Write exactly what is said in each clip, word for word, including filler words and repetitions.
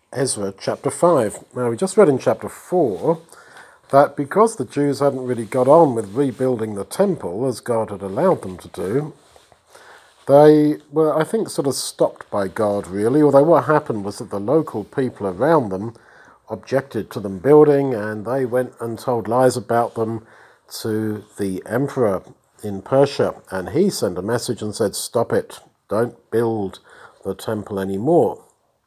Ezra chapter five. Now, we just read in chapter four that because the Jews hadn't really got on with rebuilding the temple as God had allowed them to do, they were, I think, sort of stopped by God, really. Although what happened was that the local people around them objected to them building, and they went and told lies about them to the emperor in Persia. And he sent a message and said, stop it, don't build the temple anymore.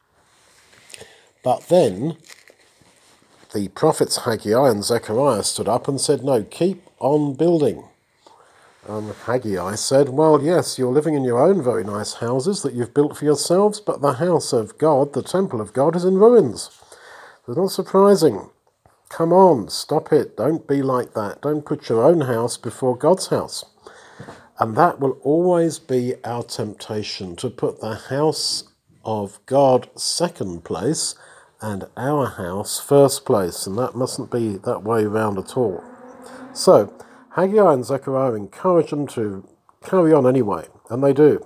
But then the prophets Haggai and Zechariah stood up and said, no, keep on building. And Haggai said, well, yes, you're living in your own very nice houses that you've built for yourselves, but the house of God, the temple of God, is in ruins. It's not surprising. Come on, stop it. Don't be like that. Don't put your own house before God's house. And that will always be our temptation, to put the house of God second place and our house first place. And that mustn't be that way round at all. So, Haggai and Zechariah encourage them to carry on anyway, and they do.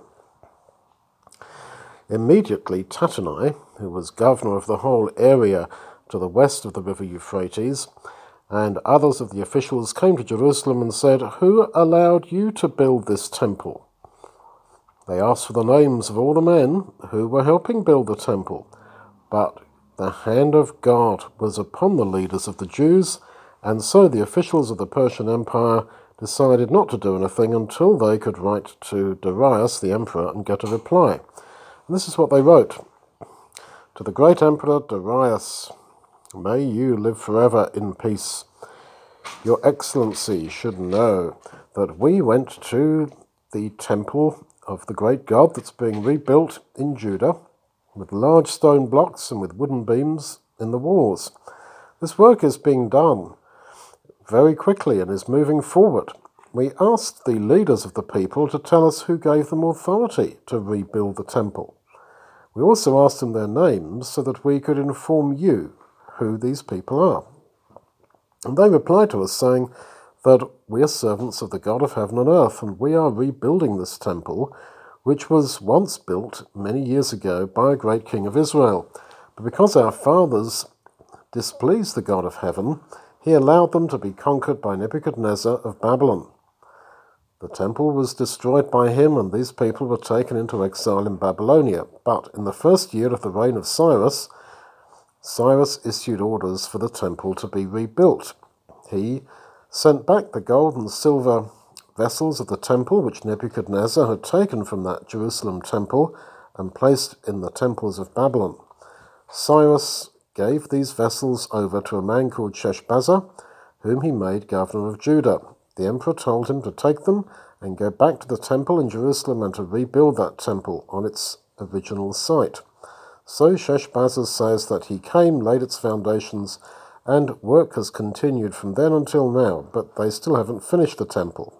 Immediately, Tattenai, who was governor of the whole area to the west of the river Euphrates, and others of the officials came to Jerusalem and said, who allowed you to build this temple? They asked for the names of all the men who were helping build the temple, but the hand of God was upon the leaders of the Jews, and so the officials of the Persian Empire decided not to do anything until they could write to Darius, the emperor, and get a reply. And this is what they wrote. To the great emperor Darius, may you live forever in peace. Your excellency should know that we went to the temple of the great God that's being rebuilt in Judah with large stone blocks and with wooden beams in the walls. This work is being done very quickly and is moving forward. We asked the leaders of the people to tell us who gave them authority to rebuild the temple. We also asked them their names so that we could inform you who these people are. And they replied to us saying that we are servants of the God of heaven and earth, and we are rebuilding this temple, which was once built many years ago by a great king of Israel. But because our fathers displeased the God of heaven, he allowed them to be conquered by Nebuchadnezzar of Babylon. The temple was destroyed by him, and these people were taken into exile in Babylonia. But in the first year of the reign of Cyrus, Cyrus issued orders for the temple to be rebuilt. He sent back the gold and silver vessels of the temple which Nebuchadnezzar had taken from that Jerusalem temple and placed in the temples of Babylon. Cyrus gave these vessels over to a man called Sheshbazzar, whom he made governor of Judah. The emperor told him to take them and go back to the temple in Jerusalem and to rebuild that temple on its original site. So Sheshbazzar says that he came, laid its foundations, and work has continued from then until now, but they still haven't finished the temple.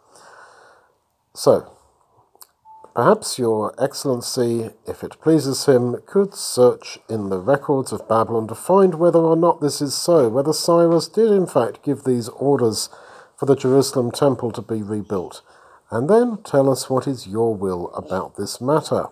So, perhaps your excellency, if it pleases him, could search in the records of Babylon to find whether or not this is so, whether Cyrus did in fact give these orders for the Jerusalem temple to be rebuilt, and then tell us what is your will about this matter.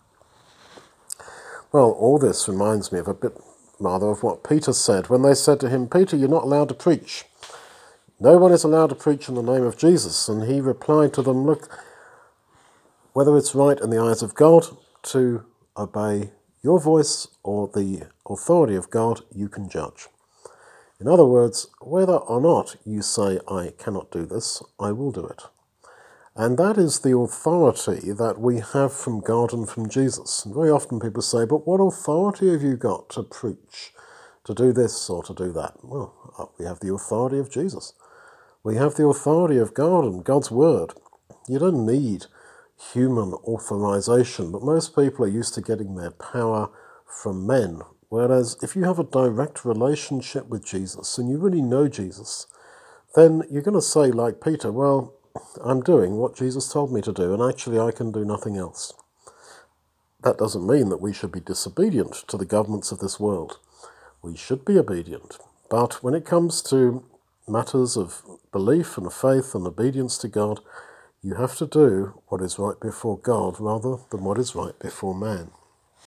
Well, all this reminds me of a bit rather of what Peter said when they said to him, Peter, you're not allowed to preach. No one is allowed to preach in the name of Jesus. And he replied to them, look, whether it's right in the eyes of God to obey your voice or the authority of God, you can judge. In other words, whether or not you say, I cannot do this, I will do it. And that is the authority that we have from God and from Jesus. And very often people say, but what authority have you got to preach, to do this or to do that? Well, we have the authority of Jesus. We have the authority of God and God's word. You don't need human authorization, but most people are used to getting their power from men. Whereas if you have a direct relationship with Jesus and you really know Jesus, then you're going to say, like Peter, well, I'm doing what Jesus told me to do, and actually I can do nothing else. That doesn't mean that we should be disobedient to the governments of this world. We should be obedient. But when it comes to matters of belief and faith and obedience to God, you have to do what is right before God rather than what is right before man.